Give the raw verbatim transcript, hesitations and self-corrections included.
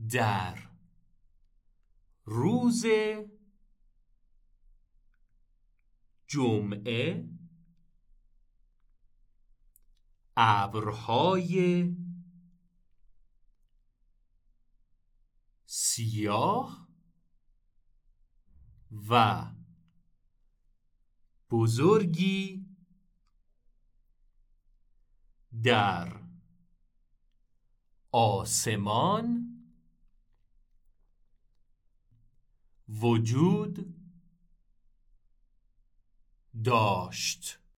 در روز جمعه ابرهای سیاه و بزرگی در آسمان وجود داشت.